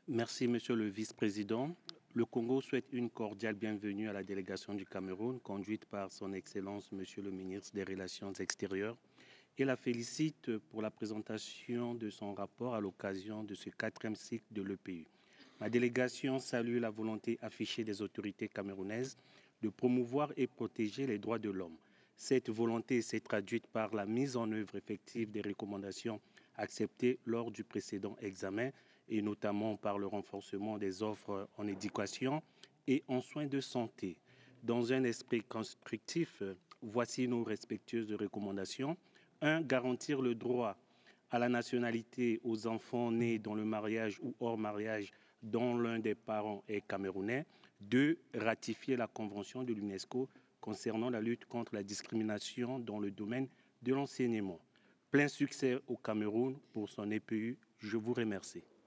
Merci, Monsieur le Vice-président. Le Congo souhaite une cordiale bienvenue à la délégation du Cameroun, conduite par Son Excellence, Monsieur le ministre des Relations extérieures, et la félicite pour la présentation de son rapport à l'occasion de ce 4e cycle de l'EPU. Ma délégation salue la volonté affichée des autorités camerounaises de promouvoir et protéger les droits de l'homme. Cette volonté s'est traduite par la mise en œuvre effective des recommandations acceptées lors du précédent examen et notamment par le renforcement des offres en éducation et en soins de santé. Dans un esprit constructif, voici nos respectueuses recommandations. 1. Garantir le droit à la nationalité aux enfants nés dans le mariage ou hors mariage dont l'un des parents est camerounais. 2. Ratifier la convention de l'UNESCO concernant la lutte contre la discrimination dans le domaine de l'enseignement. Plein succès au Cameroun pour son EPU. Je vous remercie.